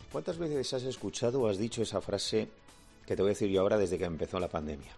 ¿Cuántas veces has escuchado o has dicho esa frase que te voy a decir yo ahora desde que empezó la pandemia?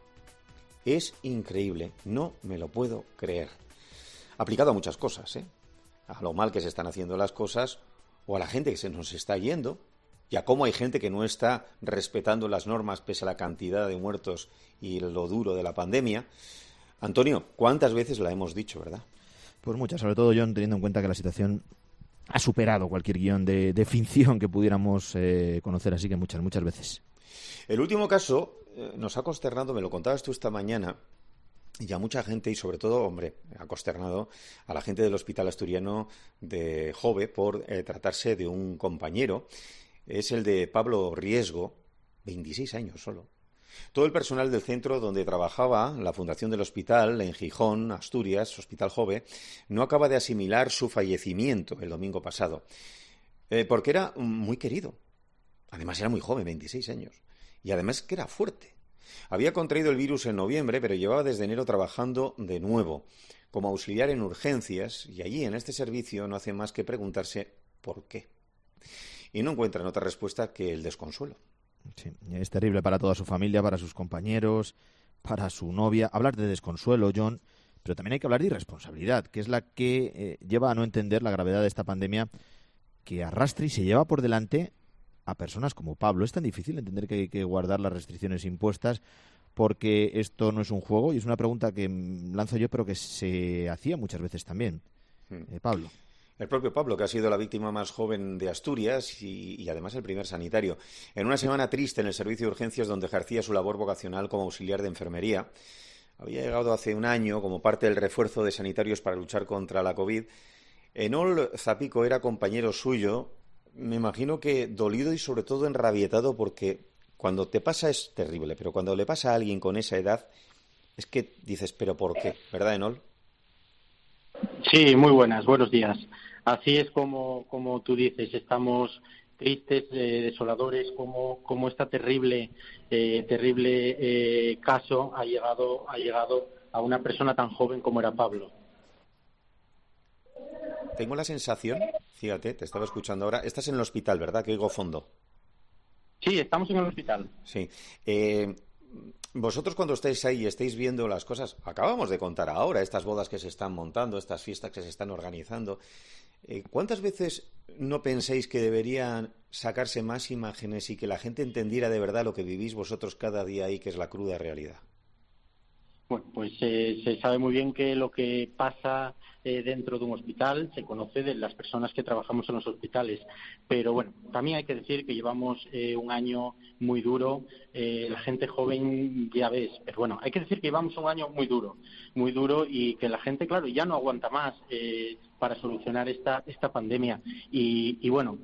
Es increíble, no me lo puedo creer. Aplicado a muchas cosas, ¿eh? A lo mal que se están haciendo las cosas o a la gente que se nos está yendo y a cómo hay gente que no está respetando las normas pese a la cantidad de muertos y lo duro de la pandemia. Antonio, ¿cuántas veces la hemos dicho, verdad? Pues muchas, sobre todo, John, teniendo en cuenta que la situación ha superado cualquier guión de ficción que pudiéramos conocer, así que muchas veces. El último caso nos ha consternado, me lo contabas tú esta mañana, y a mucha gente, y sobre todo, hombre, ha consternado a la gente del Hospital Asturiano de Jove por tratarse de un compañero. Es el de Pablo Riesgo, 26 años solo. Todo el personal del centro donde trabajaba, la fundación del hospital, en Gijón, Asturias, Hospital Jove, no acaba de asimilar su fallecimiento el domingo pasado, porque era muy querido. Además era muy joven, 26 años, y además que era fuerte. Había contraído el virus en noviembre, pero llevaba desde enero trabajando de nuevo, como auxiliar en urgencias, y allí, en este servicio, no hace más que preguntarse ¿por qué? Y no encuentran otra respuesta que el desconsuelo. Sí, es terrible para toda su familia, para sus compañeros, para su novia. Hablar de desconsuelo, John, pero también hay que hablar de irresponsabilidad, que es la que lleva a no entender la gravedad de esta pandemia que arrastra y se lleva por delante a personas como Pablo. Es tan difícil entender que hay que guardar las restricciones impuestas porque esto no es un juego y es una pregunta que lanzo yo, pero que se hacía muchas veces también. Pablo. El propio Pablo, que ha sido la víctima más joven de Asturias y además el primer sanitario. En una semana triste en el servicio de urgencias donde ejercía su labor vocacional como auxiliar de enfermería. Había llegado hace un año como parte del refuerzo de sanitarios para luchar contra la COVID. Enol Zapico era compañero suyo. Me imagino que dolido y sobre todo enrabietado porque cuando te pasa es terrible, pero cuando le pasa a alguien con esa edad es que dices, ¿pero por qué? ¿Verdad, Enol? Sí, muy buenos días. Así es como tú dices, estamos tristes, desoladores, como esta terrible caso ha llegado a una persona tan joven como era Pablo. Tengo la sensación, fíjate, te estaba escuchando ahora, estás en el hospital, ¿verdad? Que oigo fondo. Sí, estamos en el hospital. Sí. Vosotros cuando estáis ahí y estáis viendo las cosas, acabamos de contar ahora estas bodas que se están montando, estas fiestas que se están organizando, ¿cuántas veces no pensáis que deberían sacarse más imágenes y que la gente entendiera de verdad lo que vivís vosotros cada día ahí, que es la cruda realidad? Bueno, pues se sabe muy bien que lo que pasa dentro de un hospital se conoce de las personas que trabajamos en los hospitales. Pero bueno, también hay que decir que llevamos un año muy duro. La gente joven ya ves, pero bueno, hay que decir que llevamos un año muy duro y que la gente, claro, ya no aguanta más para solucionar esta pandemia. Y bueno,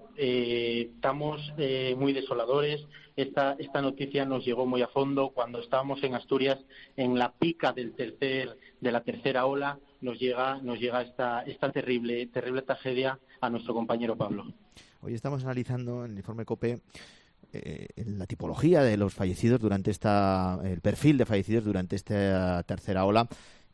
estamos muy desoladores. Esta noticia nos llegó muy a fondo cuando estábamos en Asturias, en la pica de la tercera ola, nos llega esta terrible tragedia a nuestro compañero Pablo. Hoy estamos analizando en el informe COPE la tipología de los fallecidos durante el perfil de fallecidos durante esta tercera ola,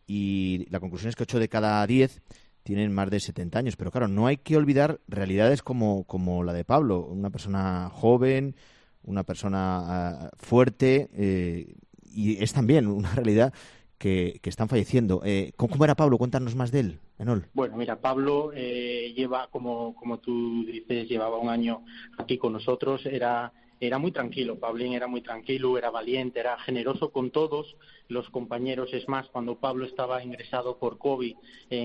y la conclusión es que 8 de cada 10 tienen más de 70 años. Pero claro, no hay que olvidar realidades como la de Pablo, una persona joven, una persona fuerte, y es también una realidad que están falleciendo. ¿Cómo era Pablo? Cuéntanos más de él, Enol. Bueno, mira, Pablo lleva, como tú dices, llevaba un año aquí con nosotros. Era muy tranquilo, Pablín era muy tranquilo, era valiente, era generoso con todos los compañeros. Es más, cuando Pablo estaba ingresado por COVID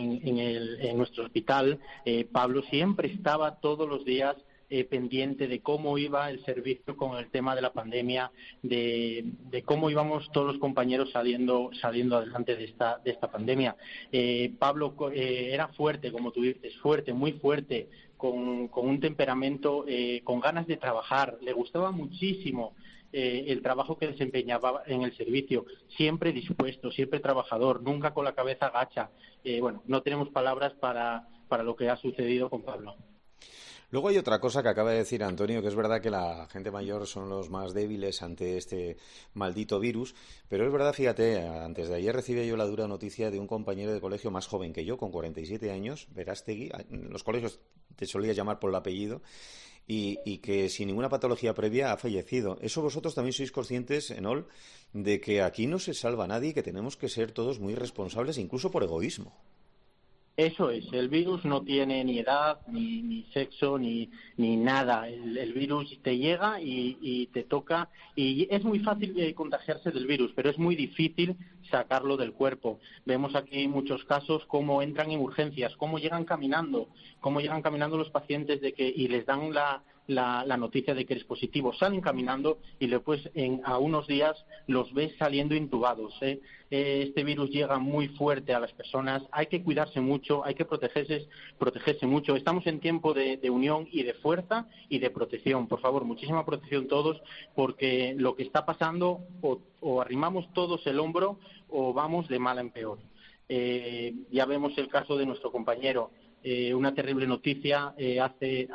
en nuestro hospital, Pablo siempre estaba todos los días pendiente de cómo iba el servicio con el tema de la pandemia, de cómo íbamos todos los compañeros saliendo adelante de esta pandemia. Pablo era fuerte, como tú dices, fuerte, muy fuerte, con un temperamento, con ganas de trabajar. Le gustaba muchísimo el trabajo que desempeñaba en el servicio, siempre dispuesto, siempre trabajador, nunca con la cabeza gacha. Bueno, no tenemos palabras para lo que ha sucedido con Pablo. Luego hay otra cosa que acaba de decir Antonio, que es verdad que la gente mayor son los más débiles ante este maldito virus, pero es verdad, fíjate, antes de ayer recibí yo la dura noticia de un compañero de colegio más joven que yo, con 47 años, Verástegui. En los colegios te solía llamar por el apellido, y que sin ninguna patología previa ha fallecido. Eso vosotros también sois conscientes, Enol, de que aquí no se salva nadie y que tenemos que ser todos muy responsables, incluso por egoísmo. Eso es, el virus no tiene ni edad, ni sexo, ni nada. El virus te llega y te toca, y es muy fácil contagiarse del virus, pero es muy difícil sacarlo del cuerpo. Vemos aquí muchos casos cómo entran en urgencias, cómo llegan caminando los pacientes y les dan la noticia de que eres positivo. Salen caminando y después a unos días los ves saliendo intubados. Este virus llega muy fuerte a las personas, hay que cuidarse mucho, hay que protegerse mucho. Estamos en tiempo de unión y de fuerza y de protección. Por favor, muchísima protección todos, porque lo que está pasando, o arrimamos todos el hombro o vamos de mal en peor. Ya vemos el caso de nuestro compañero. Una terrible noticia, hace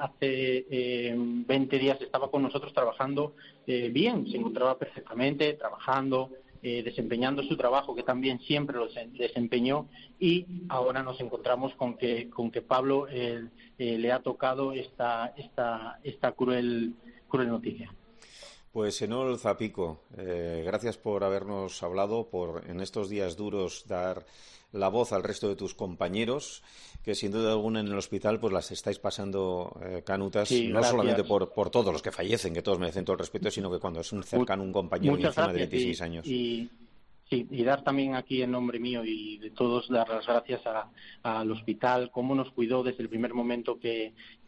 20 días estaba con nosotros trabajando bien, se encontraba perfectamente trabajando, desempeñando su trabajo, que también siempre lo desempeñó, y ahora nos encontramos con que Pablo le ha tocado esta cruel noticia. Pues Enol Zapico, gracias por habernos hablado, por en estos días duros dar la voz al resto de tus compañeros, que sin duda alguna en el hospital pues las estáis pasando canutas, sí, no solamente por todos los que fallecen, que todos merecen todo el respeto, sino que cuando es un cercano, un compañero y encima de 26 años. Y dar también aquí en nombre mío y de todos, dar las gracias al hospital, cómo nos cuidó desde el primer momento que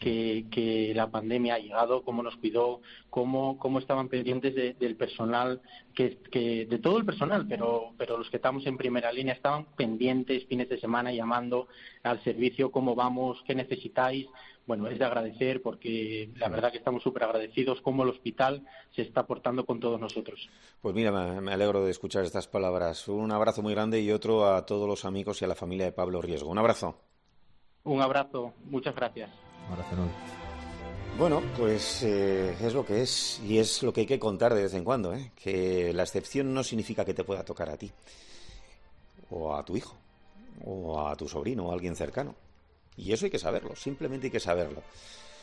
la pandemia ha llegado, cómo nos cuidó, cómo estaban pendientes del personal, de todo el personal, pero los que estamos en primera línea estaban pendientes fines de semana llamando al servicio, cómo vamos, qué necesitáis. Bueno, es de agradecer, porque la verdad que estamos súper agradecidos cómo el hospital se está portando con todos nosotros. Pues mira, me alegro de escuchar estas palabras. Un abrazo muy grande y otro a todos los amigos y a la familia de Pablo Riesgo. Un abrazo. Un abrazo, muchas gracias. Un abrazo enorme. Bueno, pues es lo que es, y es lo que hay que contar de vez en cuando, que la excepción no significa que te pueda tocar a ti, o a tu hijo, o a tu sobrino, o a alguien cercano. Y eso hay que saberlo, simplemente hay que saberlo.